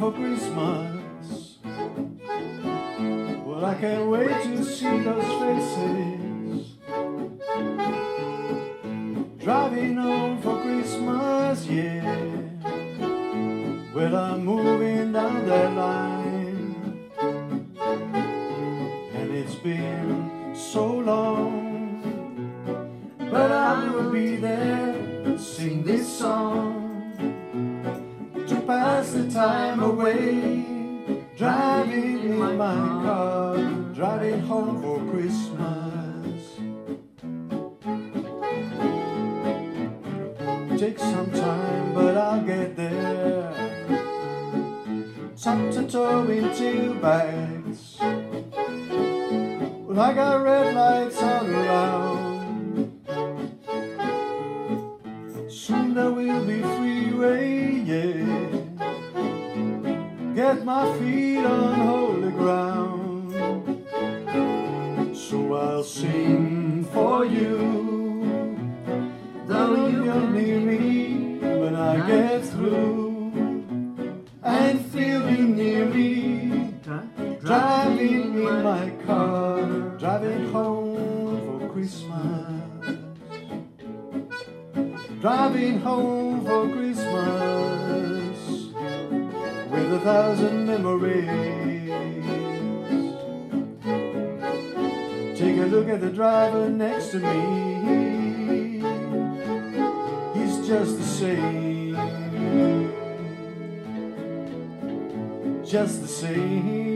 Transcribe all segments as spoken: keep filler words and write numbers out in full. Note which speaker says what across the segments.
Speaker 1: for Christmas. Well, I can't wait to see those faces. Driving home for Christmas, yeah. Well, I'm moving down that line, and it's been so long, but I will be there to sing this song, to pass the time away, driving in my car, driving home for Christmas. Take some time, but I'll get there. Top to toe in two bags. Well, I got red lights all around. Soon there will be freeway, yeah. Get my feet on holy ground. So I'll sing for you, though you're near me when I get through, and feel you near me, driving in my car, driving home for Christmas, driving home for Christmas, with a thousand memories. Take a look at the driver next to me. He's just the same, just the same.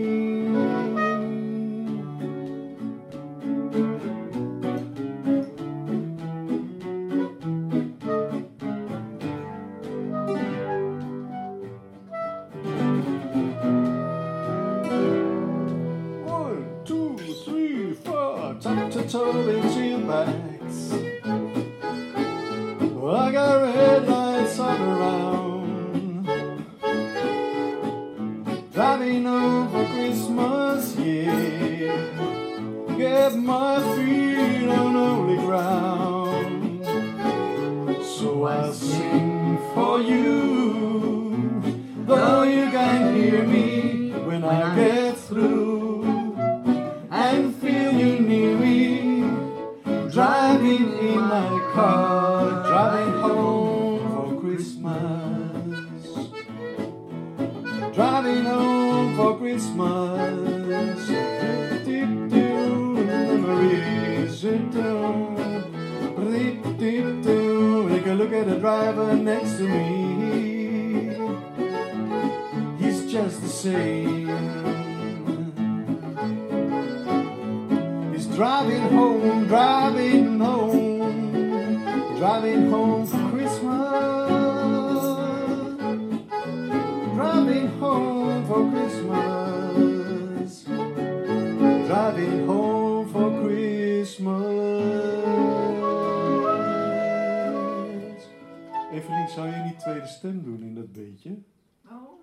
Speaker 1: One, two, three, four, top to toe into your bags. Well, I got red lights all around. Driving home for Christmas, yeah. Get my feet on holy ground. So I'll sing for you, though you can't hear me when I get through, and feel you near me, driving in my car, driving home for Christmas, driving home for Christmas. Deep down memories, deep down, deep deep down. Take a look at the driver next to me. He's just the same. He's driving home, driving home, driving home for Christmas, driving home for Christmas, driving home for Christmas. Evelien, zou je niet tweede stem doen in dat beetje?